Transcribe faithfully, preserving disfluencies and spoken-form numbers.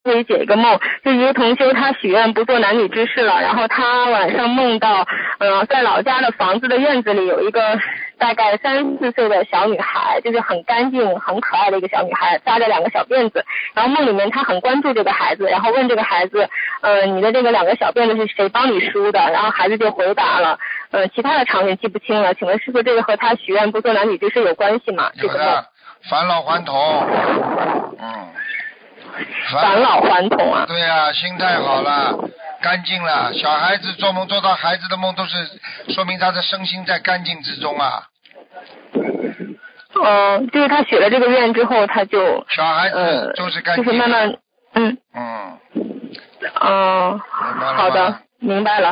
可以解一个梦，就一个同修他许愿不做男女之事了，然后他晚上梦到，呃，在老家的房子的院子里有一个大概三四岁的小女孩，就是很干净很可爱的一个小女孩，扎着两个小辫子，然后梦里面他很关注这个孩子，然后问这个孩子，呃，你的这个两个小辫子是谁帮你梳的？然后孩子就回答了，呃，其他的场景记不清了，请问师傅这个和他许愿不做男女之事有关系吗？ 有的，返老还童，嗯。 返老还童啊！ 对呀、啊，心态好了，干净了。小孩子做梦做到孩子的梦，都是说明他的身心在干净之中啊。 嗯、呃，就是他许了这个愿之后，他就小孩子就是干净、 呃，就是慢慢，嗯嗯嗯、呃，好的，明白了。